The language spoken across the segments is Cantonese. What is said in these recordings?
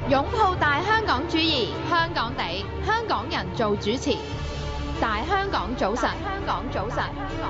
擁抱大香港主義，香港地，香港人做主持。大香港早晨，香港早晨，香港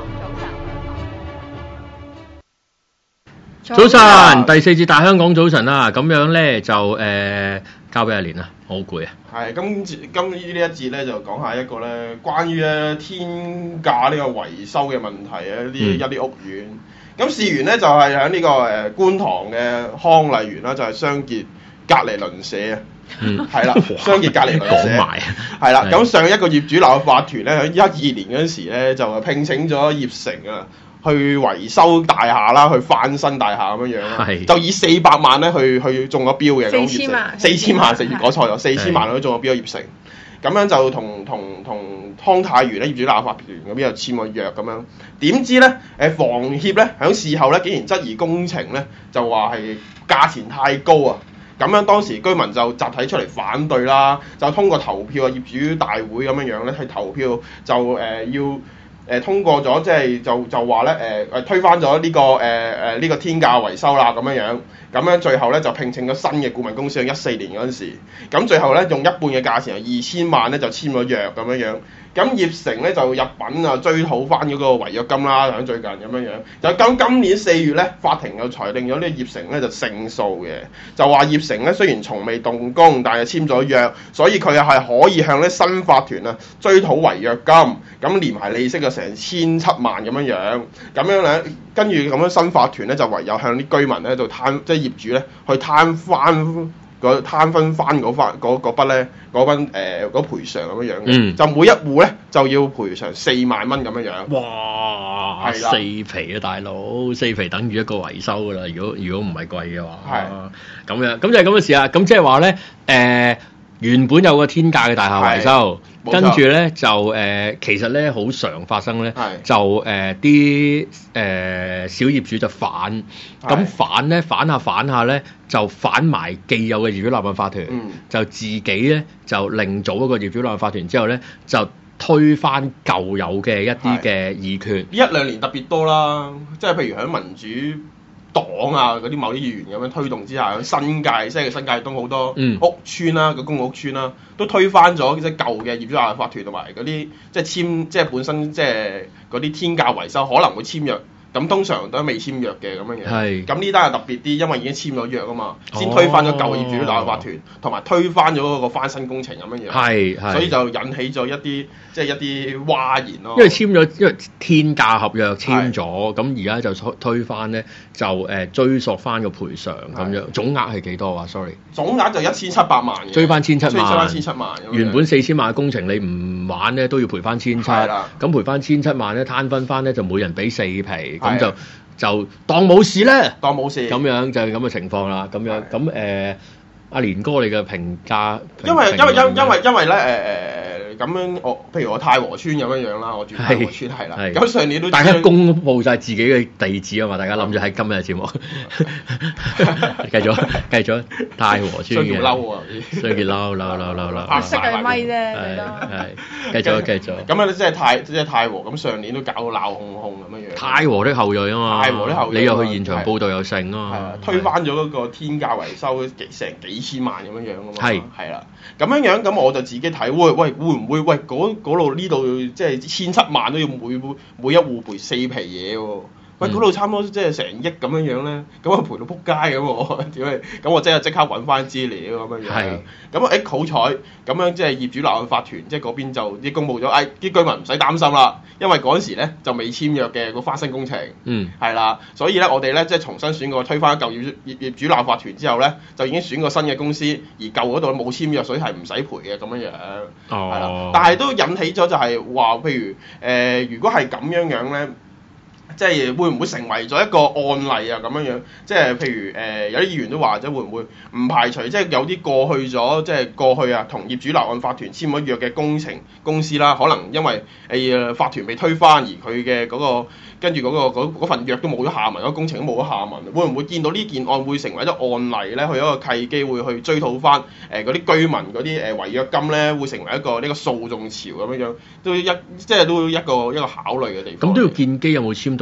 早晨。 早晨，第4節大香港早晨啦，咁樣咧就交俾阿蓮啦，好攰啊。 係，今呢一節咧就講下一個咧關於咧天價呢個維修嘅問題啊，一啲屋苑。咁事緣咧就係喺呢個觀塘嘅康麗園啦，就係商傑隔離鄰舍啊。係啦，商傑隔離鄰舍。講埋係啦，咁上一個業主立案法團咧喺12年嗰陣時咧就聘請咗業成啊。去維修大廈啦，去翻新大廈咁樣樣啦，就以400萬咧去中咗標嘅。4000萬，講錯咗，4000萬都中咗標業成。咁樣就同康泰園咧業主立案法團嗰邊又簽咗約咁樣。點知咧房協咧喺事後咧竟然質疑工程咧，就話係價錢太高啊！咁樣當時居民就集體出嚟反對啦，就通過投票啊業主大會咁樣樣咧去投票就要。通過咗，即係就話咧推翻咗呢個天價維修啦咁樣最後咧就聘請咗新嘅顧問公司喺14年嗰陣時，咁最後咧用一半嘅價錢2000萬咧就簽咗約咁樣，咁業成咧就入稟啊追討翻嗰個違約金啦，喺最近咁樣，就今年4月咧法庭又裁定咗呢個業成咧就勝訴嘅，就話業成咧雖然從未動工，但係簽咗約，所以佢係可以向呢新法團啊追討違約金，咁連埋利息就成1700萬咁樣咧，跟住咁樣新法團咧就唯有向啲居民咧就即係業主咧去攤分翻嗰筆咧嗰賠償咁樣，就每一戶咧就要賠償4萬蚊咁樣。 哇！係啦，4皮啊大佬，4皮等於一個維修噶啦。如果唔係貴嘅話，係咁樣，咁就係咁嘅事啊。咁即係話咧，原本有個天價嘅大廈維修，跟住咧就其實咧好常發生咧，就啲小業主就反，咁反下咧就反埋既有嘅業主立案法團，就自己咧就另組一個業主立案法團之後咧就推翻舊有嘅一啲嘅議決。 1-2年特別多啦，即係譬如喺民主黨啊嗰啲某啲議員咁樣推動之下，新界即係新界東好多屋邨啦，個公屋邨啦，都推翻咗即係舊嘅業主立案法團同埋嗰啲即係本身即係嗰啲天價維修可能會簽約，咁通常都未簽約嘅咁樣嘅。咁呢單係特別啲，因為已經簽咗約啊嘛，先推翻咗舊業主立案法團，同埋推翻咗嗰個翻新工程咁樣。所以就引起咗一啲譁然咯。 因為天價合約簽咗，咁而家就推翻咧，就追溯翻個賠償咁樣，總額係幾多啊 ？Sorry， 總額就1700萬嘅。追翻1700萬。 原本4000萬嘅工程，你唔玩咧都要賠翻1700。咁賠翻1700萬咧，攤分翻咧就每人俾4皮，咁就當冇事咧， 當冇事。 咁樣就係咁嘅情況啦。咁樣咁阿連哥你嘅評價？ 因為咧咁樣譬如我太和村咁樣啦，我住太和村係啦。咁上年都大家公佈晒自己嘅地址啊嘛，大家諗住喺今日嘅節目繼續太和村嘅。 嬲啊！ 衰傑嬲， 識嘅咪啫， 係繼續。 咁即係太和咁上年都搞到鬧哄哄咁樣。 太和的後裔啊嘛，你又去現場報導又成啊嘛， 推翻咗嗰個天價維修成幾千萬咁樣啊嘛。係啦，咁樣咁我就自己睇會唔會嗰度呢度即係1700萬都要每一戶賠4皮嘢喎？嗰度差唔多即係成億咁樣咧，咁我賠到撲街咁喎，點解？咁我即刻揾翻資料咁樣。咁好彩咁樣即係業主立案法團即係嗰邊就啲公佈咗，啲居民唔使擔心啦，因為嗰陣時咧就未簽約嘅個翻新工程。係啦，所以咧我哋咧即係重新選過推翻舊業主立案法團之後咧，就已經選過新嘅公司，而舊嗰度冇簽約，所以係唔使賠嘅咁樣。係啦，但係都引起咗就係話，譬如如果係咁樣咧。即係會唔會成為咗一個案例啊？咁樣即係譬如有啲議員都話，即係會唔會唔排除即係有啲過去咗，即係過去啊同業主立案法團簽咗約嘅工程公司啦，可能因為法團被推翻而佢嘅嗰個跟住嗰份約都冇咗下文，嗰個工程都冇咗下文，會唔會見到呢件案會成為一個案例咧？去一個契機會去追討翻嗰啲居民嗰啲違約金咧，會成為一個呢個訴訟潮咁樣，都一個考慮嘅地方。 咁都要見機有冇簽到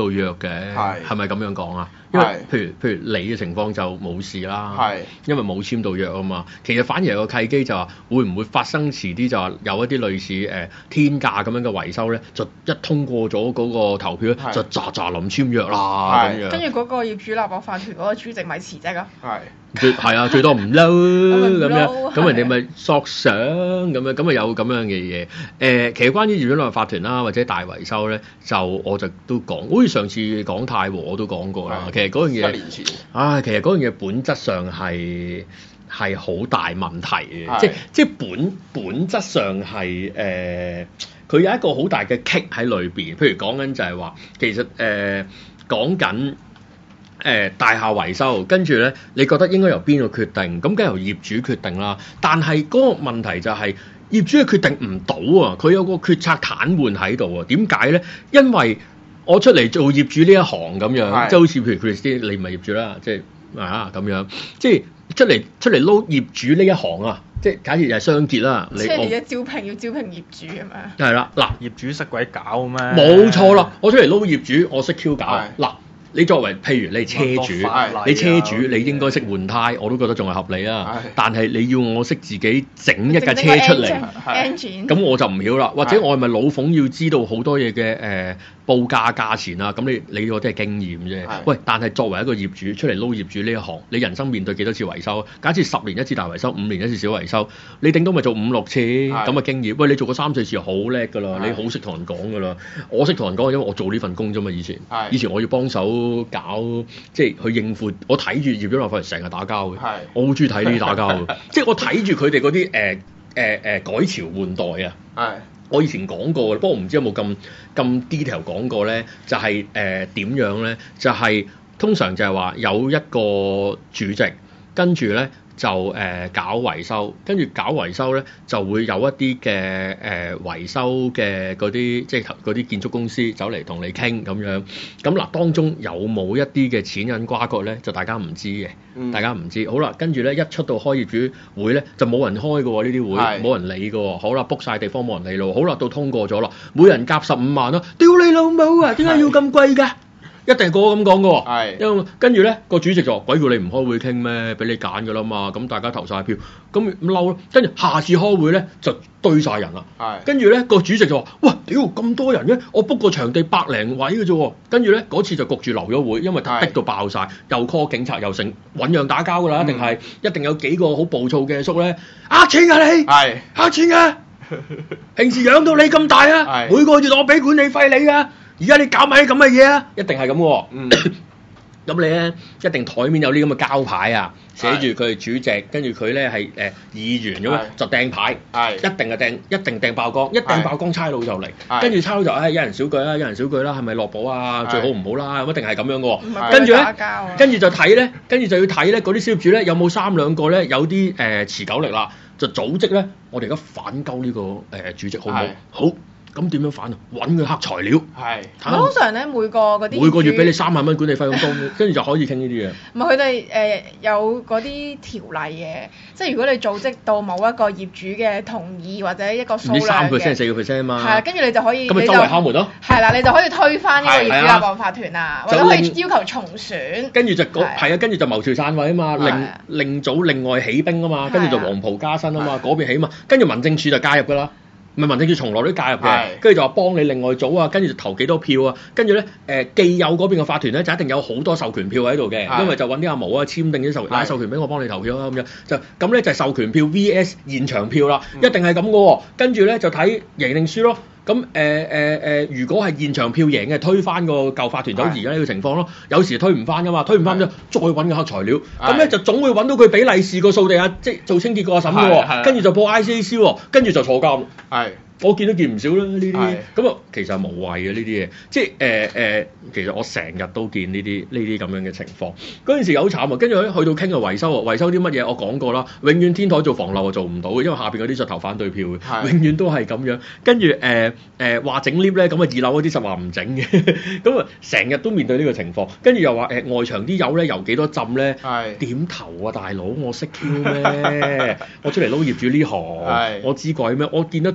到約嘅，係咪咁樣講啊？因為譬如你嘅情況就冇事啦，因為冇簽到約啊嘛。其實反而有個契機就話會唔會發生遲啲就話有一啲類似天價咁樣嘅維修咧，就一通過咗嗰個投票咧，就喳臨簽約啦咁樣。 跟住嗰個業主立案法團嗰個主席咪辭職啊？ 係啊，最多唔嬲咁樣，咁人哋咪索償咁樣，咁咪有咁樣嘅嘢。其實關於業主立案法團啦，或者大維修咧，我就都講，好似上次講太和我都講過啦。其實嗰樣嘢， 一年前， 其實嗰樣嘢本質上係好大問題嘅，即本質上係佢有一個好大嘅棘喺裏邊。譬如講緊就係話，其實講緊。大廈維修，跟住咧，你覺得應該由邊個決定？咁梗係由業主決定啦。但係嗰個問題就係、業主係決定唔到啊！佢有個決策癱瘓喺度啊！點解咧？因為我出嚟做業主呢一行咁樣，即係好似譬如 Chris，你唔係業主啦，即係咁樣，即係出嚟撈業主呢一行啊！即係假設又係雙結啦， 即係你嘅招聘要招聘業主咁樣。係啦，嗱， 業主識鬼搞咩？ 冇錯啦，我出嚟撈業主，我識 Q 搞嗱。你作為譬如你係車主，你車主你應該識換胎，我都覺得仲係合理啊。但係你要我識自己整一架車出嚟，咁我就唔曉啦。或者我係咪老馮要知道好多嘢嘅報價錢啊？咁你嗰啲係經驗啫。喂，但係作為一個業主出嚟撈業主呢一行，你人生面對幾多次維修？假設10年一次大維修，5年一次小維修，你頂多咪做5-6次咁嘅經驗。喂，你做過3-4次好叻㗎啦，你好識同人講㗎啦。我識同人講，因為我做呢份工啫嘛。以前我要幫手。搞即係去應付，我睇住業主立案法團成日打交嘅，我好中意睇呢啲打交嘅，即係我睇住佢哋嗰啲改朝換代啊。我以前講過嘅，不過唔知有冇咁 detail 講過咧，就係點樣咧？就係通常就係話有一個主席，跟住咧。就搞維修，跟住搞維修咧就會有一啲嘅維修嘅嗰啲即係嗰啲建築公司走嚟同你傾咁樣。咁嗱，當中有冇一啲嘅錢銀瓜葛咧？就大家唔知嘅，大家唔知。好啦，跟住咧一出到開業主會咧就冇人開嘅喎，呢啲會冇人理嘅喎。好啦 book 晒地方冇人理咯。好啦，到通過咗啦，每人夾15萬啦。屌你老母啊！點解要咁貴㗎？一定係個個咁講嘅喎，因為跟住咧個主席就話：鬼叫你唔開會傾咩？俾你揀㗎啦嘛，咁大家投晒票，咁嬲咯。跟住下次開會咧就堆晒人啦。跟住咧個主席就話：喂，屌咁多人嘅，我 book 個場地100零位嘅啫喎。跟住咧嗰次就焗住留咗會，因為逼到爆晒，又 call 警察又成醞釀打交㗎啦，一定有幾個好暴躁嘅叔咧，呃錢㗎你，呃錢㗎，平時養到你咁大啊，每個月我俾管理費你㗎。而家你搞埋啲咁嘅嘢啊，一定係咁喎。咁你咧一定台面有啲咁嘅膠牌啊，寫住佢係主席，跟住佢咧係議員咁樣就掟牌，一定掟爆光，一掟爆光差佬就嚟，跟住差佬就一人少句啦，一人少句啦，係咪落保啊？最好唔好啦，咁一定係咁樣嘅喎。跟住咧，跟住就睇咧，跟住就要睇咧嗰啲小業主咧有冇3-2個咧有啲持久力啦，就組織咧，我哋而家反鳩呢個主席好唔好？好。咁點樣反啊？揾佢黑材料。 通常咧每個月俾你3萬蚊管理費咁多，跟住就可以傾呢啲嘢。 唔係佢哋有嗰啲條例嘅，即係如果你組織到某一個業主嘅同意或者一個數量嘅 3%、4%啊嘛。 係啊，跟住你就可以。 咁咪周圍敲門咯。 係啦，你就可以推翻呢個業主立案法團啊，或者可以要求重選。 跟住就跟住就謀朝篡位啊嘛，另組另外起兵啊嘛，跟住就黃袍加身啊嘛，嗰邊起嘛，跟住民政處就介入㗎啦。唔係民政處從來都介入嘅，跟住就話幫你另外組啊，跟住就投幾多票啊，跟住咧既有嗰邊嘅法團咧就一定有好多授權票喺度嘅，因為就揾啲阿毛啊簽訂啲授權俾我幫你投票啊咁樣，就咁咧就係授權票 VS 現場票啦，一定係咁嘅喎，跟住咧就睇贏定輸咯。咁如果係現場票贏嘅，推翻個舊法團就好似而家呢個情況咯。有時推唔翻噶嘛，推唔翻之後再揾個黑材料，咁咧就總會揾到佢俾利是個掃地啊，即係做清潔個阿嬸嘅喎，跟住就報 ICAC 喎，跟住就坐監。我見都見唔少啦呢啲，咁啊其實係無謂嘅呢啲嘢，即係其實我成日都見呢啲咁樣嘅情況。嗰陣時好慘啊，跟住去到傾個維修喎，維修啲乜嘢我講過啦，永遠天台做防漏做唔到嘅，因為下邊嗰啲就投反對票嘅，永遠都係咁樣。跟住話整 lift 咧，咁啊2樓嗰啲就話唔整嘅，咁啊成日都面對呢個情況。跟住又話外牆啲油咧油幾多浸咧，點投啊大佬，我識 Q 咩？我出嚟撈業主呢行，我知鬼咩？我見得多哇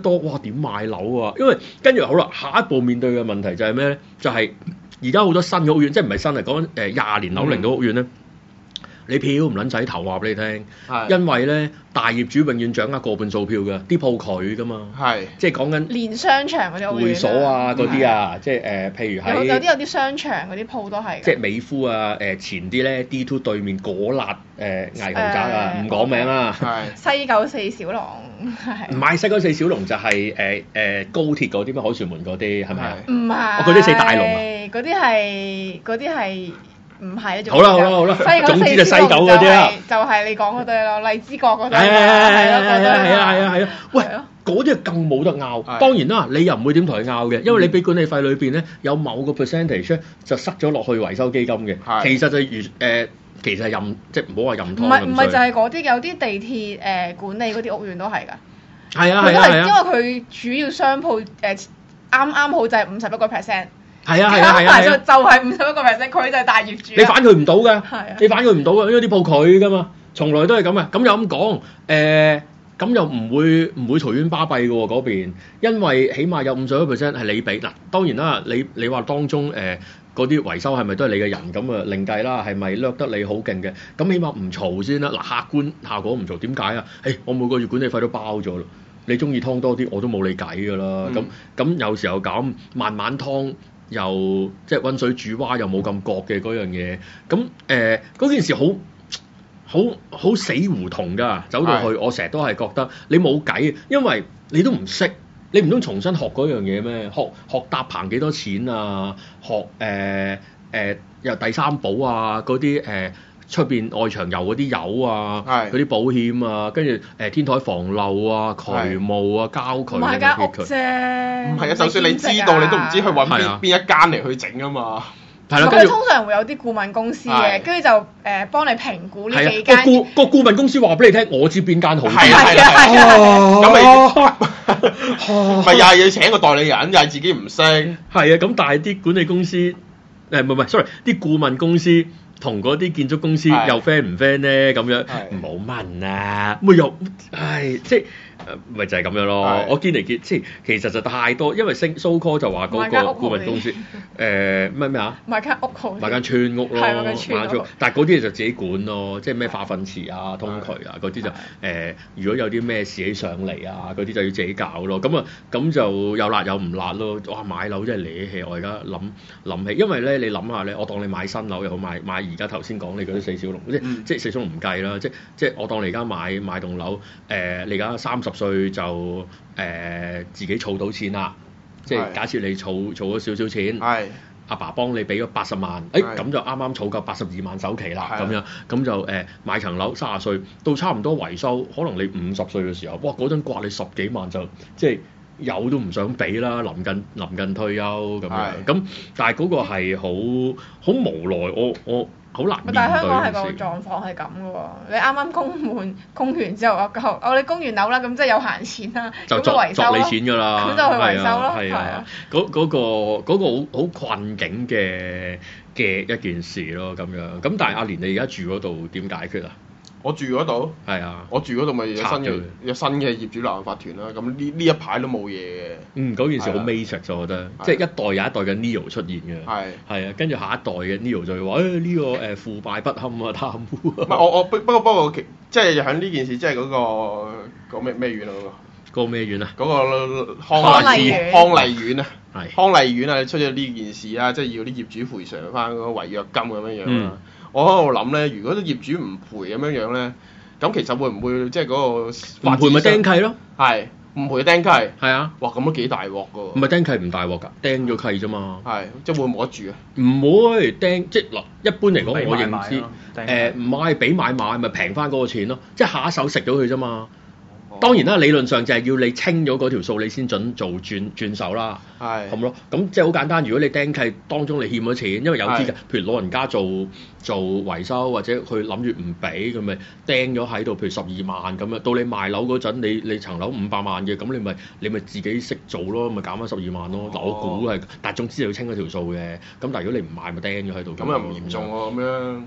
點買樓啊？因為跟住好啦，下一步面對嘅問題就係咩咧？就係而家好多新嘅屋苑，即係唔係新啊？講緊20年樓齡嘅屋苑咧。你票唔撚使投話俾你聽，因為咧大業主永遠掌握過半數票嘅，啲鋪佢噶嘛，即係講緊連商場嗰啲會所啊嗰啲啊，即係譬如喺有啲商場嗰啲鋪都係， 即係美孚啊前啲咧 D2 對面果辣藝豪宅啊，唔講名啦， 西九四小龍係， 唔係西九四小龍就係高鐵嗰啲咩凱旋門嗰啲係咪啊？ 唔係， 嗰啲四大龍啊， 嗰啲係。唔係， 好啦，總之就西九嗰啲啦， 就係你講嗰堆咯，荔枝角嗰堆， 係啊，喂，嗰啲係更冇得拗。當然啦，你又唔會點同佢拗嘅，因為你俾管理費裏邊咧有某個 percentage 咧就塞咗落去維修基金嘅，其實就其實係任即係唔好話任湯咁。 唔係就係嗰啲有啲地鐵管理嗰啲屋苑都係㗎。 係啊， 因為佢主要商鋪啱啱好就係51%。 係啊， 就係51%，佢就係大業主。 你反佢唔到㗎，你反佢唔到㗎，因為啲鋪佢㗎嘛，從來都係咁嘅。咁又咁講，咁又唔會隨緣巴閉嘅喎嗰邊，因為起碼有51%係你俾嗱。當然啦，你話當中嗰啲維修係咪都係你嘅人咁啊？另計啦，係咪掠得你好勁嘅？咁起碼唔嘈先啦。嗱，客觀效果唔嘈，點解啊？我每個月管理費都包咗啦。你中意劏多啲，我都冇你計㗎啦。咁有時候咁慢慢劏。又即係溫水煮蛙又冇咁覺嘅嗰樣嘢，咁嗰件事好死胡同㗎，走到去我成日都係覺得你冇計，因為你都唔識，你唔通重新學嗰樣嘢咩？學搭棚幾多錢啊？學又第三保啊嗰啲出邊外牆油嗰啲油啊，嗰啲保險啊，跟住天台防漏啊、渠務啊、膠渠唔係間屋啫， 唔係啊，就算你知道，你都唔知去揾邊一間嚟去整啊嘛。 係啦， 佢通常會有啲顧問公司嘅，跟住就幫你評估呢幾間。 個顧問公司話俾你聽，我知邊間好。 係咁咪又係要請個代理人，又係自己唔識。 係啊，咁但係啲管理公司唔係 sorry， 啲顧問公司。同嗰啲建築公司又 friend 唔 friend 咧？咁樣唔好問啊！咪又即係咪就係咁樣咯？我見嚟見，即係其實就太多，因為so call就話嗰個顧問公司咩啊？ 買間屋好， 買間村屋咯， 買間村屋。 但係嗰啲就自己管咯，即係咩化糞池啊、通渠啊嗰啲就如果有啲咩事起上嚟啊，嗰啲就要自己搞咯。咁就有辣有唔辣咯。哇！買樓真係瀨氣，我而家諗起，因為咧你諗下咧，我當你買新樓又好買而家頭先講你嗰啲四小龍，即係四小龍唔計啦，即係我當你而家買棟樓，你而家30歲就自己儲到錢啦，即係假設你儲咗少少錢，阿爸幫你俾咗80萬，咁就啱啱儲夠82萬首期啦，咁就買層樓30歲到差唔多維修，可能你50歲嘅時候，哇嗰陣刮你10幾萬就即係有都唔想俾啦，臨近退休咁樣，咁但係嗰個係好無奈，我好難面對。 但係香港係個狀況係咁嘅喎，你啱啱供完之後，你供完樓啦，咁即係有閒錢啦，咁就維修你錢㗎啦， 咁就去維修咯， 係啊，嗰個好困境嘅一件事咯，咁樣。咁但係阿蓮你而家住嗰度點解決啊？ 我住嗰度， 係啊， 我住嗰度咪有新嘅業主立案法團啦。咁呢一排都冇嘢嘅。 嗰件事好 Matrix 我覺得，即係一代又一代嘅 Neo 出現嘅。係啊，跟住下一代嘅 Neo 就會話呢個腐敗不堪啊，貪污啊。唔係我不過即係喺呢件事，即係嗰個咩院啊嗰個咩院啊？ 嗰個康麗苑啊，康麗苑啊，出咗呢件事啦，即係要啲業主賠償翻嗰個違約金咁樣樣啦。我喺度諗咧，如果啲業主唔賠咁樣樣咧，咁其實會唔會即係嗰個唔賠咪釘契咯？ 係唔賠釘契？係啊！ 哇，咁都幾大鑊㗎喎！ 唔係釘契唔大鑊㗎，釘咗契啫嘛。 係即係會冇得住啊？ 唔會釘，即係嗱，一般嚟講我認知唔係俾買賣咪平翻嗰個錢咯，即係下一手食咗佢啫嘛。當然啦，理論上就係要你清咗嗰條數，你先準做轉手啦。係咁咯，咁即係好簡單。如果你釘契當中你欠咗錢，因為有啲嘅，譬如老人家做維修或者佢諗住唔俾，咁咪釘咗喺度，譬如12萬咁樣。到你賣樓嗰陣，你層樓500萬嘅，咁你咪自己識做咯，咪減翻12萬咯。嗱，我估係，但係總之要清嗰條數嘅。咁但係如果你唔賣，咪釘咗喺度。 咁又唔嚴重喎，咁樣。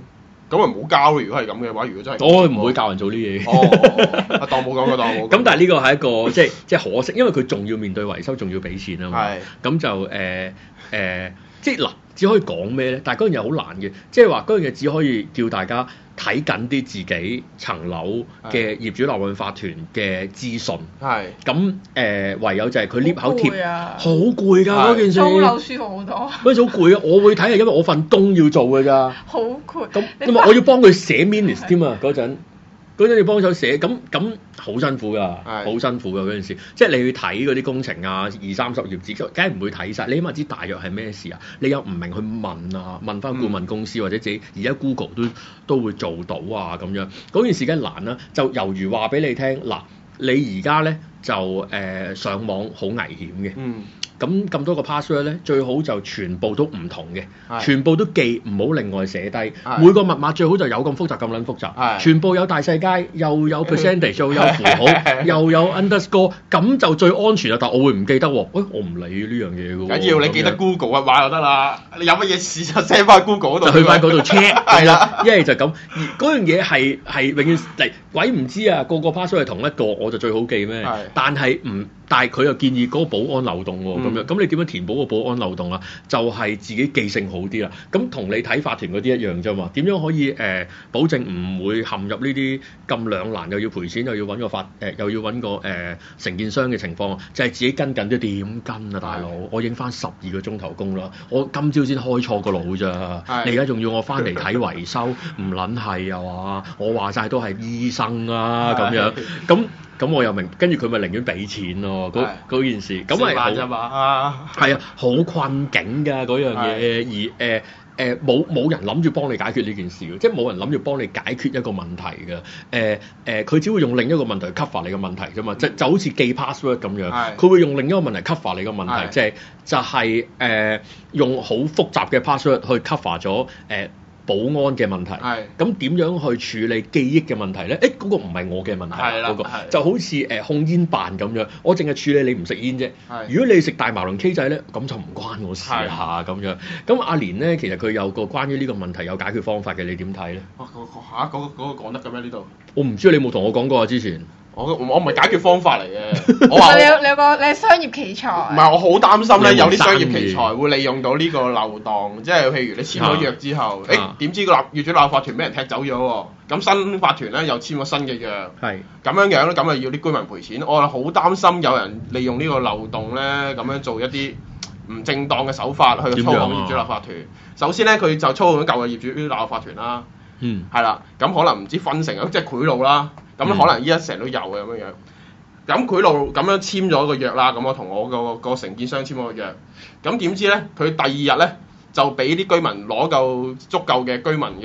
咁咪唔好交咯。如果係咁嘅話，如果真係我唔會教人做呢嘢。 哦，當冇講過，當冇講過。 咁但係呢個係一個即係可惜，因為佢仲要面對維修，仲要俾錢啊嘛。 係。 咁就即係嗱，只可以講咩咧？但係嗰樣嘢好難嘅，即係話嗰樣嘢只可以叫大家睇緊啲自己層樓嘅業主立案法團嘅資訊。 係。 咁唯有就係佢 lift 口貼，好攰㗎係嗰件事。 租樓舒服好多。 嗰陣時好攰啊！我會睇係因為我份工要做㗎咋。 好攰。 咁因為我要幫佢寫 minutes 添啊嗰陣。嗰陣要幫手寫，咁好辛苦㗎，好辛苦㗎嗰陣時。即係你去睇嗰啲工程啊，20-30頁紙，梗係唔會睇晒。你起碼知大約係咩事啊？你有唔明去問啊，問翻顧問公司或者自己，而家 Google 都會做到啊咁樣。嗰件事梗係難啦，就猶如話俾你聽嗱，你而家咧就上網好危險嘅。咁多個 password 咧，最好就全部都唔同嘅，全部都記，唔好另外寫低。每個密碼最好就有咁複雜咁撚複雜，全部有大細階，又有 percentage，又有符號，又有 underscore， 咁就最安全啦。但我會唔記得喎？我唔理呢樣嘢嘅喎。 緊要你記得 Google 密碼就得啦。你有乜嘢事就 send 翻 Google 嗰度， 就去翻嗰度 check。 係啦， 一係就咁。嗰樣嘢係永遠嚟鬼唔知啊！個 password 係同一個，我就最好記咩？但係佢又建議嗰個保安漏洞喎，咁樣咁你點樣填補個保安漏洞啊？就係自己記性好啲啦。咁同你睇法團嗰啲一樣啫嘛。點樣可以保證唔會陷入呢啲咁兩難，又要賠錢，又要揾個承建商嘅情況？就係自己跟緊都點跟啊，大佬！我影翻12個鐘頭工啦，我今朝先開錯個腦咋。你而家仲要我翻嚟睇維修，唔撚係啊嘛？我話晒都係醫生啊咁樣咁我又明，跟住佢咪寧願俾錢咯，嗰件事，咁係好啫嘛，係啊，好困境㗎嗰樣嘢，而冇人諗住幫你解決呢件事嘅，即係冇人諗住幫你解決一個問題嘅，佢只會用另一個問題去 cover 你嘅問題啫嘛，就好似記 password 咁樣，佢會用另一個問題 cover 你嘅問題，就係用好複雜嘅 password 去 cover 咗保安嘅問題，咁點樣去處理記憶嘅問題咧？嗰個唔係我嘅問題，嗰個就好似控煙辦咁樣，我淨係處理你唔食煙啫。如果你食大麻同 K 仔咧，咁就唔關我事下咁樣。咁阿蓮咧，其實佢有個關於呢個問題有解決方法嘅，你點睇咧？ 嗰個講得嘅咩呢度？ 我唔知你有冇同我講過啊？之前我唔係解決方法嚟嘅，我話你係商業奇才。 唔係，我好擔心咧，有啲商業奇才會利用到呢個漏洞，即係譬如你簽咗約之後，點知個業主立案法團俾人踢走咗喎，咁新法團咧又簽咗新嘅約，咁樣咧，咁啊要啲居民賠錢，我好擔心有人利用呢個漏洞咧，咁樣做一啲唔正當嘅手法去操控業主立案法團。首先咧，佢就操控咗舊嘅業主立案法團啦，係啦，咁可能唔知分成即係賄賂啦。咁可能依家成日都有嘅咁樣樣，咁賄賂咁樣簽咗個約啦，咁我同我個承建商簽咗個約，咁點知咧佢第2日咧就俾啲居民攞夠足夠嘅居民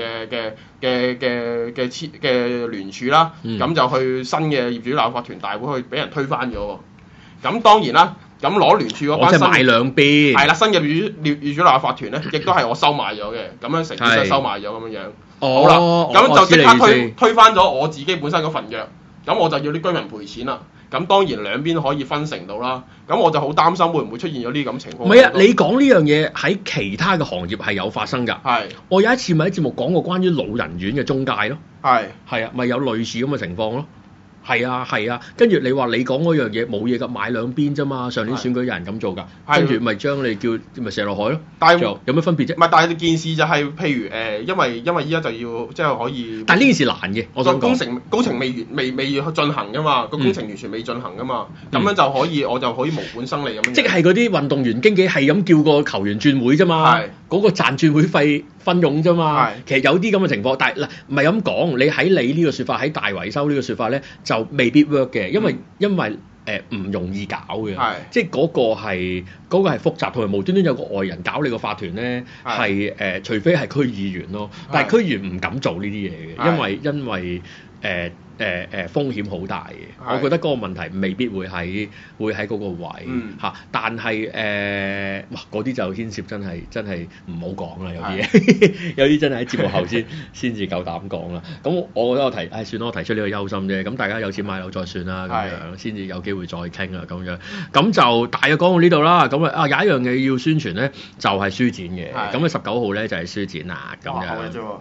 嘅聯署啦，咁就去新嘅業主立案法團大會去俾人推翻咗喎，咁當然啦，咁攞聯署嗰班新買兩邊， 係啦，新嘅業主立案法團咧，亦都係我收買咗嘅，咁樣承建商收買咗咁樣樣。好啦，咁就即刻推翻咗我自己本身嗰份約，咁我就要啲居民賠錢啦。咁當然兩邊可以分成到啦。咁我就好擔心會唔會出現咗呢咁情況。 唔係啊，你講呢樣嘢喺其他嘅行業係有發生㗎。我有一次咪喺節目講過關於老人院嘅中介咯。係啊，咪有類似咁嘅情況咯。係啊，跟住你話你講嗰樣嘢冇嘢㗎，買兩邊啫嘛。上年選舉有人咁做㗎，跟住咪將你叫咪射落海咯。但係有咩分別啫？ 唔係，但係件事就係譬如因為依家就要即係可以。 但係呢件事難嘅，我想講工程未進行㗎嘛，個工程完全未進行㗎嘛，咁樣就可以我就可以無本生利咁樣。即係嗰啲運動員經紀係咁叫個球員轉會啫嘛，嗰個賺轉會費分傭啫嘛。其實有啲咁嘅情況，但係嗱唔係咁講，你喺你呢個説法喺大維修呢個説法咧就未必 work 嘅，因為唔容易搞嘅，即係嗰個係複雜，同埋無端端有個外人搞你個法團咧，係除非係區議員咯，但係區議員唔敢做呢啲嘢嘅，因為風險好大嘅，我覺得嗰個問題未必會喺嗰個位嚇，但係哇嗰啲就牽涉真係唔好講啦，有啲嘢有啲真係喺節目後先至夠膽講啦。咁我覺得算啦，我提出呢個憂心啫。咁大家有錢買樓再算啦，咁樣先至有機會再傾啦，咁樣咁就大約講到呢度啦。咁有一樣嘢要宣傳咧，就係書展嘅。咁19號咧就係書展啦，咁樣。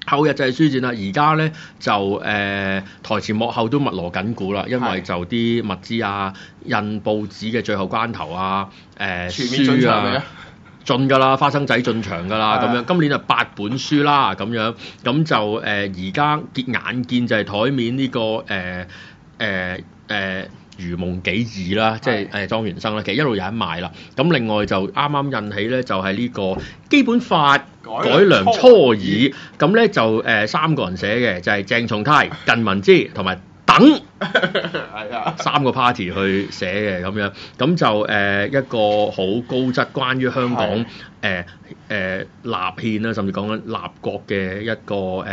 後日就係書展啦，而家咧就台前幕後都密鑼緊鼓啦，因為就啲物資啊、印報紙嘅最後關頭啊、 全面進場未啊？ 進㗎啦，花生仔進場㗎啦，咁樣今年就8本書啦，咁樣咁就而家眼見就係台面呢個如夢幾二啦，即係莊園生啦，其實一路有得賣啦。咁另外就啱啱印起咧，就係呢個基本法改良初擬，咁咧就3個人寫嘅，就係鄭松泰、靳文之同埋等， 係啊 ，3個 party 去寫嘅咁樣，咁就一個好高質關於香港立憲啦，甚至講緊立國嘅一個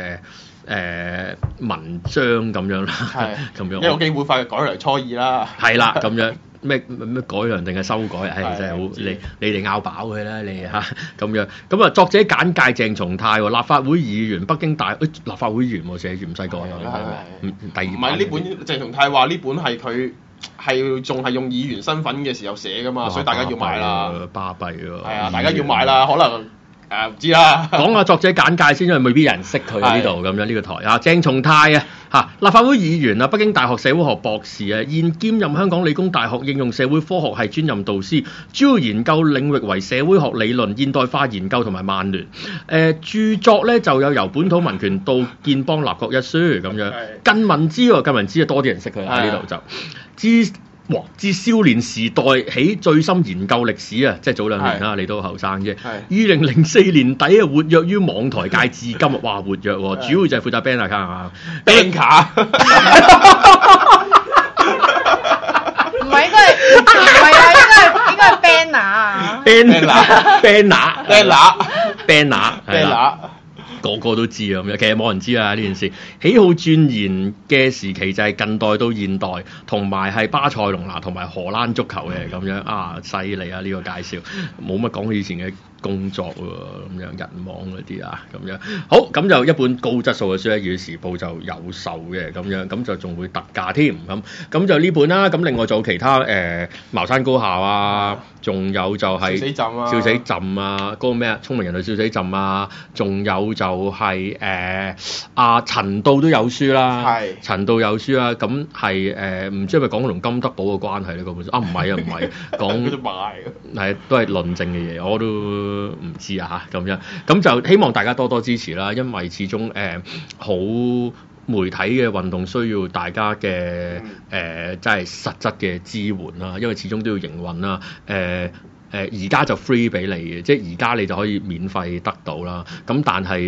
文章咁樣啦，咁樣一個基本法嘅改良初擬啦， 係啦，咁樣咩改良定係修改？係真係好，你哋拗飽佢啦，你嚇咁樣。咁啊，作者簡介鄭松泰喎，立法會議員，北京大立法會議員喎，寫住唔使講第二。 唔係呢本鄭松泰話呢本係佢係仲係用議員身份嘅時候寫㗎嘛，所以大家要買啦。 巴閉喎！ 係啊，大家要買啦，可能。唔知啦， 講下作者簡介先，因為未必有人識佢喺呢度咁樣呢個台啊。鄭松泰啊，立法會議員啊，北京大學社會學博士啊，現兼任香港理工大學應用社會科學系專任導師，主要研究領域為社會學理論、現代化研究同埋曼聯。著作咧就有由本土民權到建邦立國一書咁樣。靳文之啊，多啲人識佢喺呢度就自少年時代起最深研究歷史啊，即係早2年啦，你都後生啫。2004年底啊，活躍於網台界至今啊，哇活躍喎，主要就係負責 band account 啊，band 卡。 唔係應該係，唔係啊，應該係 banner，個個都知啊咁樣，其實冇人知啊呢件事。喜好鑽研嘅時期就係近代到現代，同埋係巴塞隆拿同埋荷蘭足球嘅咁樣啊，犀利啊呢個介紹，冇乜講佢以前嘅工作喎，咁樣人網嗰啲啊咁樣。好，咁就一本高質素嘅書咧，《粵語時報》就有售嘅咁樣，咁就仲會特價添咁就呢本啦。咁另外仲有其他茅山高校啊，仲有就係笑死浸啊，嗰個咩啊，聰明人類笑死浸啊，仲有就係陳道都有書啦，陳道有書啦，咁係唔知係咪講同金德寶嘅關係咧？嗰本書啊，唔係講係都係論證嘅嘢，我都唔知啊嚇咁樣，咁就希望大家多多支持啦，因為始終好媒體嘅運動需要大家嘅真係實質嘅支援啦，因為始終都要營運啦，而家就 free 俾你嘅，即係而家你就可以免費得到啦。咁但係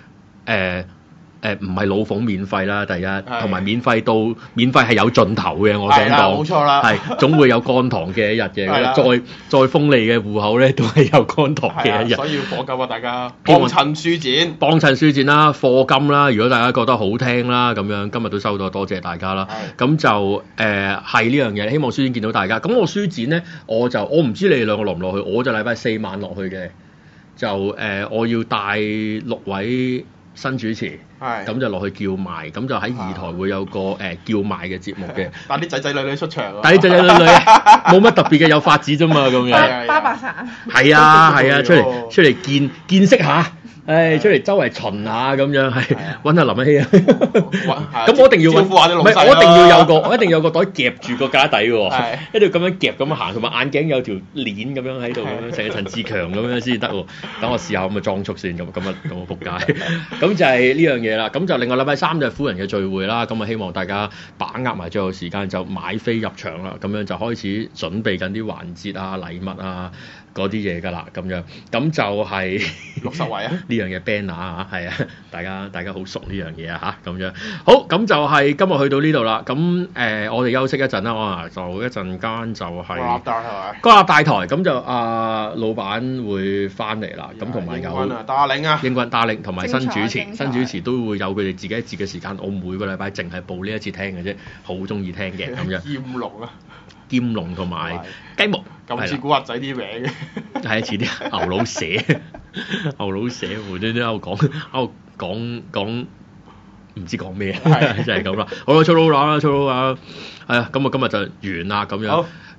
唔係老馮免費啦，第一，同埋免費係有盡頭嘅，我想講，冇錯啦，係總會有乾塘嘅一日嘅，再鋒利嘅戶口咧都係有乾塘嘅一日。 所以要課金啊，大家幫襯書展啦，課金啦，如果大家覺得好聽啦，咁樣今日都收到，多謝大家啦。咁就係呢樣嘢，希望書展見到大家。咁我書展咧，我唔知你哋兩個落唔落去，我就禮拜4晚落去嘅，就我要帶6位新主持，咁就落去叫賣，咁就喺2台會有個叫賣嘅節目嘅， 帶啲仔女出場， 帶啲仔女冇乜特別嘅，有發子啫嘛，咁樣。 巴白散。 係啊，出嚟見識下。出嚟周圍巡下咁樣，係揾下林一希啊！咁我一定要招呼下啲老細，我一定有個袋夾住個架底喎，喺度咁樣夾咁樣行，同埋眼鏡有條鏈咁樣喺度，咁樣成個陳志強咁樣先得喎。等我試下咁嘅裝束先，咁我仆街。咁就係呢樣嘢啦。咁就另外禮拜3就係夫人嘅聚會啦。咁啊希望大家把握埋最後時間就買飛入場啦。咁樣就開始準備緊啲環節啊、禮物啊嗰啲嘢㗎啦。咁樣咁就係 60位啊！ 呢樣嘢 banner 啊，係啊，大家好熟呢樣嘢啊嚇，咁樣好，咁就係今日去到呢度啦。咁我哋休息一陣啦，我就一陣間就係高立大台，咁就老闆會翻嚟啦。咁同埋有英軍打領同埋新主持都會有佢哋自己一節嘅時間。我每個禮拜淨係報呢一節聽嘅啫，好中意聽嘅咁樣。劍龍同埋雞毛， 咁似古惑仔啲名嘅， 係似啲牛佬蛇，無端端喺度講唔知講咩，就係咁啦。好啦，粗魯啦，係啊，咁啊今日就完啦咁樣。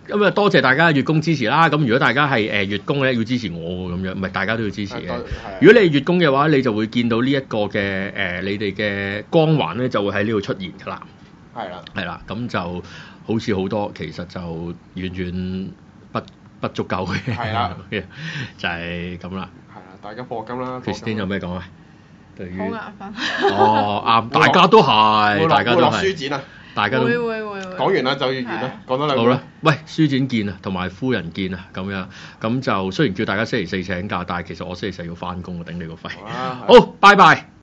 咁啊多謝大家月供支持啦。咁如果大家係月供咧要支持我咁樣，唔係大家都要支持嘅。如果你係月供嘅話，你就會見到呢一個嘅你哋嘅光環咧就會喺呢度出現㗎啦。係啦，咁就好似好多，其實就遠遠不足夠嘅。係啦，就係咁啦。 係啦，大家課金啦。 Christine 有咩講啊？對於好眼瞓。 哦，啱，大家都係，大家都係。會落書展啊！ 大家都會。 講完啦就要完啦，講多兩句。 好啦，喂，書展見啊，同埋夫人見啊，咁樣，咁就雖然叫大家星期四請假，但係其實我星期四要翻工啊，頂你個肺。好，拜拜。